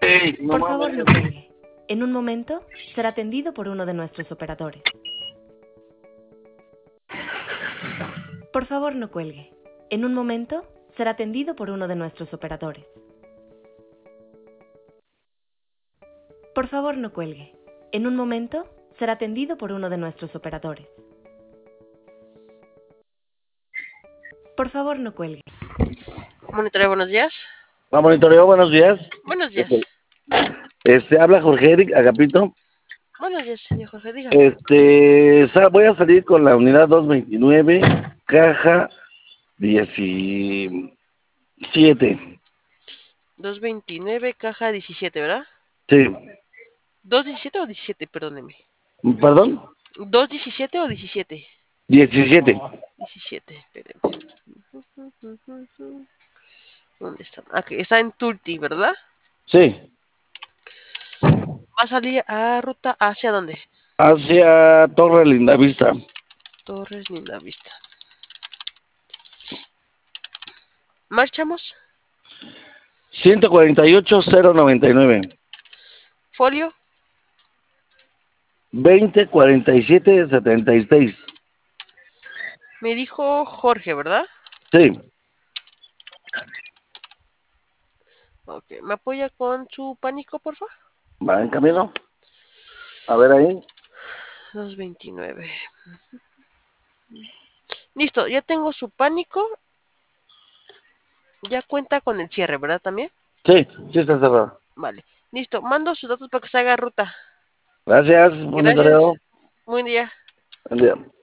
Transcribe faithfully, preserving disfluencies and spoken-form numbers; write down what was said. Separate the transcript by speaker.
Speaker 1: güey. No
Speaker 2: Por favor, no
Speaker 1: mames.
Speaker 2: cuelgue. En un momento será atendido por uno de nuestros operadores. Por favor, no cuelgue. En un momento será atendido por uno de nuestros operadores. Por favor, no cuelgue. En un momento será atendido por uno de nuestros operadores. Por favor, no cuelgue.
Speaker 3: Monitoreo, buenos días.
Speaker 1: Va, monitoreo, buenos días.
Speaker 3: Buenos días.
Speaker 1: Este, habla Jorge Eric Agapito.
Speaker 3: Buenos días, señor Jorge, dígame.
Speaker 1: Este, sa- voy a salir con la unidad doscientos veintinueve, caja diecisiete.
Speaker 3: doscientos veintinueve, caja diecisiete, ¿verdad?
Speaker 1: Sí.
Speaker 3: ¿doscientos diecisiete o diecisiete? Perdóneme.
Speaker 1: ¿Perdón?
Speaker 3: ¿doscientos diecisiete o diecisiete?
Speaker 1: diecisiete.
Speaker 3: diecisiete, espérenme. ¿Dónde está? Aquí, está en Tulti, ¿verdad?
Speaker 1: Sí.
Speaker 3: Va a salir a ruta hacia dónde?
Speaker 1: Hacia Torre Lindavista.
Speaker 3: Torres Lindavista. ¿Marchamos?
Speaker 1: ciento cuarenta y ocho cero noventa y nueve.
Speaker 3: ¿Folio?
Speaker 1: veinte cuarenta y siete setenta y seis.
Speaker 3: Me dijo Jorge, ¿verdad?
Speaker 1: Sí.
Speaker 3: Ok, ¿me apoya con su pánico, por favor?
Speaker 1: Va en camino. A ver ahí.
Speaker 3: doscientos veintinueve. Listo, ya tengo su pánico. Ya cuenta con el cierre, ¿verdad? También.
Speaker 1: Sí, sí está cerrado.
Speaker 3: Vale. Listo, mando sus datos para que se haga ruta.
Speaker 1: Gracias,
Speaker 3: Gracias.
Speaker 1: monitoreo.
Speaker 3: Buen día.
Speaker 1: Buen día.